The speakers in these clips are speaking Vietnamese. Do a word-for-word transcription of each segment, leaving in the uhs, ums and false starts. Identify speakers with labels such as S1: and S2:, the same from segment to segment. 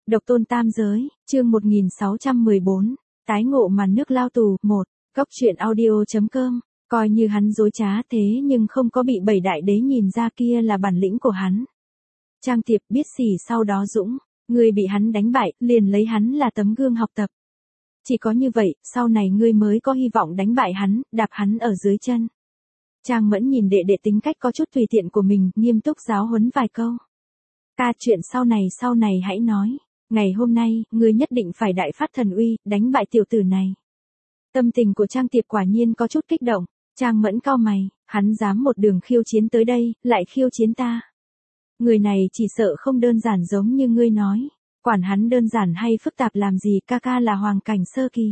S1: Độc tôn tam giới, chương một nghìn sáu trăm mười bốn, tái ngộ màn nước lao tù, một, Cóc truyện audio.com, coi như hắn dối trá thế nhưng không có bị bảy đại đế nhìn ra kia là bản lĩnh của hắn. Trang Tiệp biết xỉ sau đó dũng, ngươi bị hắn đánh bại, liền lấy hắn là tấm gương học tập. Chỉ có như vậy, sau này ngươi mới có hy vọng đánh bại hắn, đạp hắn ở dưới chân. Trang Mẫn nhìn đệ đệ tính cách có chút tùy tiện của mình, nghiêm túc giáo huấn vài câu. Ca chuyện sau này sau này hãy nói. Ngày hôm nay, ngươi nhất định phải đại phát thần uy, đánh bại tiểu tử này. Tâm tình của Trang Tiệp quả nhiên có chút kích động. Trang Mẫn cau mày, hắn dám một đường khiêu chiến tới đây, lại khiêu chiến ta. Người này chỉ sợ không đơn giản giống như ngươi nói. Quản hắn đơn giản hay phức tạp làm gì, ca ca là hoàng cảnh sơ kỳ.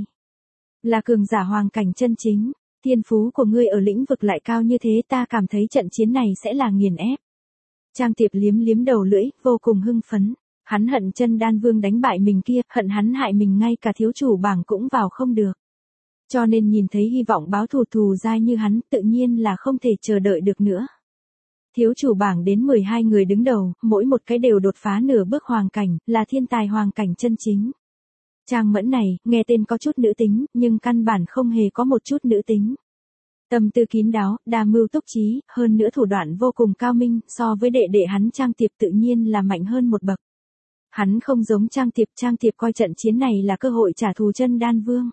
S1: Là cường giả hoàng cảnh chân chính. Thiên phú của ngươi ở lĩnh vực lại cao như thế, ta cảm thấy trận chiến này sẽ là nghiền ép. Trang Tiệp liếm liếm đầu lưỡi, vô cùng hưng phấn. Hắn hận Chân Đan Vương đánh bại mình kia, hận hắn hại mình ngay cả thiếu chủ bảng cũng vào không được. Cho nên nhìn thấy hy vọng báo thù thù dai như hắn, tự nhiên là không thể chờ đợi được nữa. Thiếu chủ bảng đến mười hai người đứng đầu, mỗi một cái đều đột phá nửa bước hoàng cảnh, là thiên tài hoàng cảnh chân chính. Trang Mẫn này, nghe tên có chút nữ tính, nhưng căn bản không hề có một chút nữ tính. Tâm tư kín đáo, đa mưu túc trí, hơn nữa thủ đoạn vô cùng cao minh, so với đệ đệ hắn Trang Tiệp tự nhiên là mạnh hơn một bậc. Hắn không giống Trang Tiệp, Trang Tiệp coi trận chiến này là cơ hội trả thù Chân Đan Vương.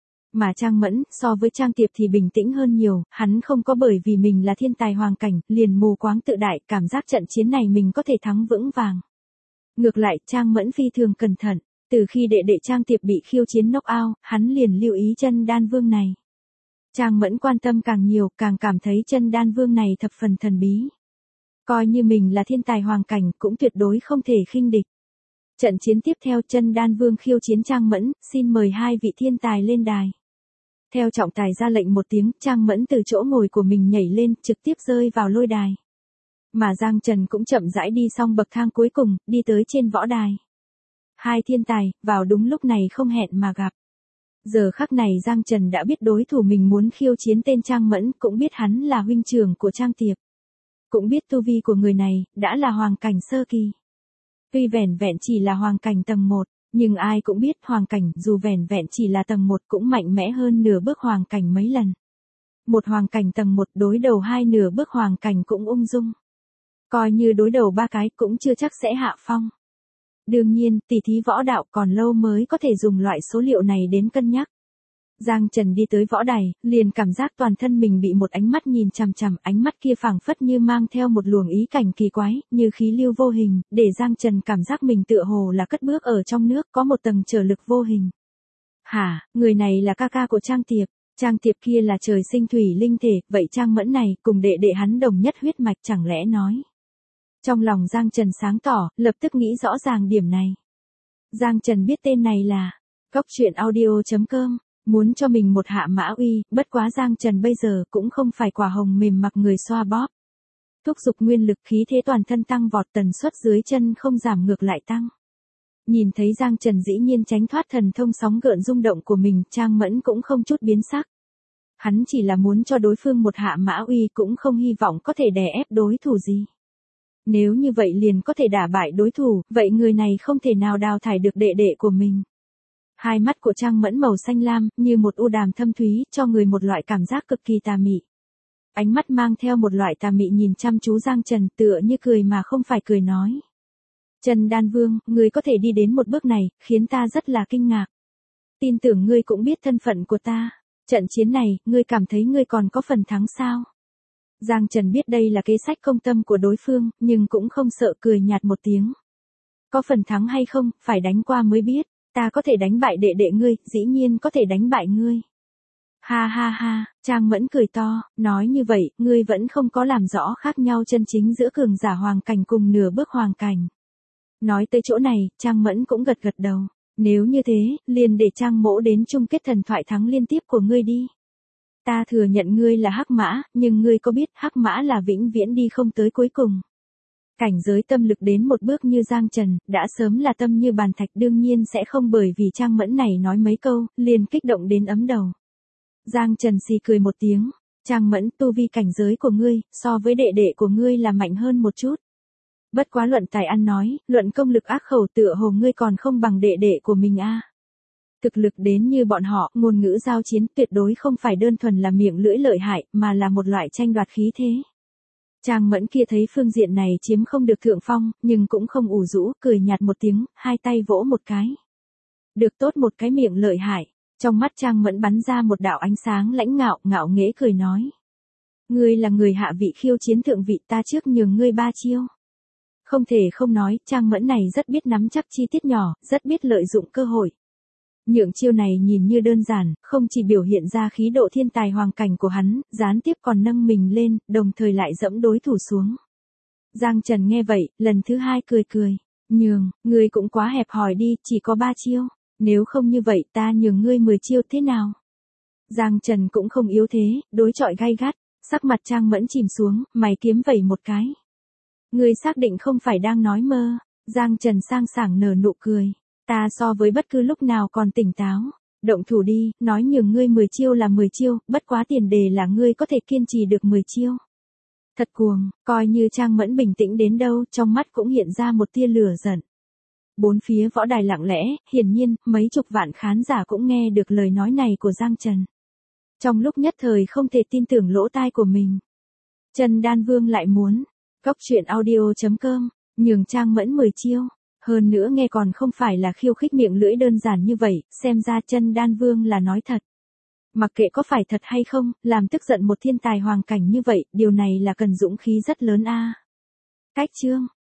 S1: Mà Trang Mẫn, so với Trang Tiệp thì bình tĩnh hơn nhiều, hắn không có bởi vì mình là thiên tài hoàng cảnh, liền mù quáng tự đại, cảm giác trận chiến này mình có thể thắng vững vàng. Ngược lại, Trang Mẫn phi thường cẩn thận, từ khi đệ đệ Trang Tiệp bị khiêu chiến knock out, hắn liền lưu ý Chân Đan Vương này. Trang Mẫn quan tâm càng nhiều, càng cảm thấy Chân Đan Vương này thập phần thần bí. Coi như mình là thiên tài hoàng cảnh, cũng tuyệt đối không thể khinh địch. Trận chiến tiếp theo, Chân Đan Vương khiêu chiến Trang Mẫn, xin mời hai vị thiên tài lên đài. Theo trọng tài ra lệnh một tiếng, Trang Mẫn từ chỗ ngồi của mình nhảy lên, trực tiếp rơi vào lôi đài. Mà Giang Trần cũng chậm rãi đi xong bậc thang cuối cùng, đi tới trên võ đài. Hai thiên tài, vào đúng lúc này không hẹn mà gặp. Giờ khắc này Giang Trần đã biết đối thủ mình muốn khiêu chiến tên Trang Mẫn, cũng biết hắn là huynh trưởng của Trang Tiệp. Cũng biết tu vi của người này, đã là hoàng cảnh sơ kỳ. Tuy vẻn vẹn chỉ là hoàng cảnh tầng một, nhưng ai cũng biết hoàng cảnh dù vẻn vẹn chỉ là tầng một cũng mạnh mẽ hơn nửa bước hoàng cảnh mấy lần. Một hoàng cảnh tầng một đối đầu hai nửa bước hoàng cảnh cũng ung dung. Coi như đối đầu ba cái cũng chưa chắc sẽ hạ phong. Đương nhiên, tỷ thí võ đạo còn lâu mới có thể dùng loại số liệu này đến cân nhắc. Giang Trần đi tới võ đài, liền cảm giác toàn thân mình bị một ánh mắt nhìn chằm chằm, ánh mắt kia phảng phất như mang theo một luồng ý cảnh kỳ quái, như khí lưu vô hình, để Giang Trần cảm giác mình tựa hồ là cất bước ở trong nước, có một tầng trở lực vô hình. Hả, người này là ca ca của Trang Tiệp, Trang Tiệp kia là trời sinh thủy linh thể, vậy Trang Mẫn này cùng đệ đệ hắn đồng nhất huyết mạch chẳng lẽ nói. Trong lòng Giang Trần sáng tỏ, lập tức nghĩ rõ ràng điểm này. Giang Trần biết tên này là Cóc truyện audio.com. Muốn cho mình một hạ mã uy, bất quá Giang Trần bây giờ cũng không phải quả hồng mềm mặc người xoa bóp. Thúc giục nguyên lực, khí thế toàn thân tăng vọt, tần suất dưới chân không giảm ngược lại tăng. Nhìn thấy Giang Trần dĩ nhiên tránh thoát thần thông sóng gợn rung động của mình, Trang Mẫn cũng không chút biến sắc. Hắn chỉ là muốn cho đối phương một hạ mã uy, cũng không hy vọng có thể đè ép đối thủ gì. Nếu như vậy liền có thể đả bại đối thủ, vậy người này không thể nào đào thải được đệ đệ của mình. Hai mắt của Trang Mẫn màu xanh lam, như một u đàm thâm thúy, cho người một loại cảm giác cực kỳ tà mị. Ánh mắt mang theo một loại tà mị nhìn chăm chú Giang Trần, tựa như cười mà không phải cười nói. Chân Đan Vương, ngươi có thể đi đến một bước này, khiến ta rất là kinh ngạc. Tin tưởng ngươi cũng biết thân phận của ta. Trận chiến này, ngươi cảm thấy ngươi còn có phần thắng sao? Giang Trần biết đây là kế sách công tâm của đối phương, nhưng cũng không sợ, cười nhạt một tiếng. Có phần thắng hay không, phải đánh qua mới biết. Ta có thể đánh bại đệ đệ ngươi, dĩ nhiên có thể đánh bại ngươi. Ha ha ha, Trang Mẫn cười to, nói như vậy, ngươi vẫn không có làm rõ khác nhau chân chính giữa cường giả hoàng cảnh cùng nửa bước hoàng cảnh. Nói tới chỗ này, Trang Mẫn cũng gật gật đầu. Nếu như thế, liền để Trang Mỗ đến chung kết thần thoại thắng liên tiếp của ngươi đi. Ta thừa nhận ngươi là hắc mã, nhưng ngươi có biết hắc mã là vĩnh viễn đi không tới cuối cùng. Cảnh giới tâm lực đến một bước như Giang Trần, đã sớm là tâm như bàn thạch, đương nhiên sẽ không bởi vì Trang Mẫn này nói mấy câu, liền kích động đến ấm đầu. Giang Trần xì cười một tiếng, Trang Mẫn, tu vi cảnh giới của ngươi, so với đệ đệ của ngươi là mạnh hơn một chút. Bất quá luận tài ăn nói, luận công lực ác khẩu tựa hồ ngươi còn không bằng đệ đệ của mình a. Thực lực đến như bọn họ, ngôn ngữ giao chiến tuyệt đối không phải đơn thuần là miệng lưỡi lợi hại, mà là một loại tranh đoạt khí thế. Trang Mẫn kia thấy phương diện này chiếm không được thượng phong, nhưng cũng không ủ rũ, cười nhạt một tiếng, hai tay vỗ một cái. Được tốt một cái miệng lợi hại, trong mắt Trang Mẫn bắn ra một đạo ánh sáng lãnh ngạo, ngạo nghễ cười nói. Ngươi là người hạ vị khiêu chiến thượng vị, ta trước nhường ngươi ba chiêu. Không thể không nói, Trang Mẫn này rất biết nắm chắc chi tiết nhỏ, rất biết lợi dụng cơ hội. Nhượng chiêu này nhìn như đơn giản, không chỉ biểu hiện ra khí độ thiên tài hoàng cảnh của hắn, gián tiếp còn nâng mình lên, đồng thời lại dẫm đối thủ xuống. Giang Trần nghe vậy, lần thứ hai cười cười. Nhường, ngươi cũng quá hẹp hòi đi, chỉ có ba chiêu. Nếu không như vậy ta nhường ngươi mười chiêu thế nào? Giang Trần cũng không yếu thế, đối chọi gay gắt, sắc mặt Trang Mẫn chìm xuống, mày kiếm vẩy một cái. Ngươi xác định không phải đang nói mơ. Giang Trần sang sảng nở nụ cười. Ta so với bất cứ lúc nào còn tỉnh táo. Động thủ đi, nói nhường ngươi mười chiêu là mười chiêu, bất quá tiền đề là ngươi có thể kiên trì được mười chiêu. Thật cuồng, coi như Trang Mẫn bình tĩnh đến đâu, trong mắt cũng hiện ra một tia lửa giận. Bốn phía võ đài lặng lẽ, hiển nhiên, mấy chục vạn khán giả cũng nghe được lời nói này của Giang Trần. Trong lúc nhất thời không thể tin tưởng lỗ tai của mình. Trần Đan Vương lại muốn, cóc truyện audio chấm com, nhường Trang Mẫn mười chiêu. Hơn nữa nghe còn không phải là khiêu khích miệng lưỡi đơn giản như vậy, xem ra Trần Đan Vương là nói thật. Mặc kệ có phải thật hay không, làm tức giận một thiên tài hoàng cảnh như vậy, điều này là cần dũng khí rất lớn a. Cách chương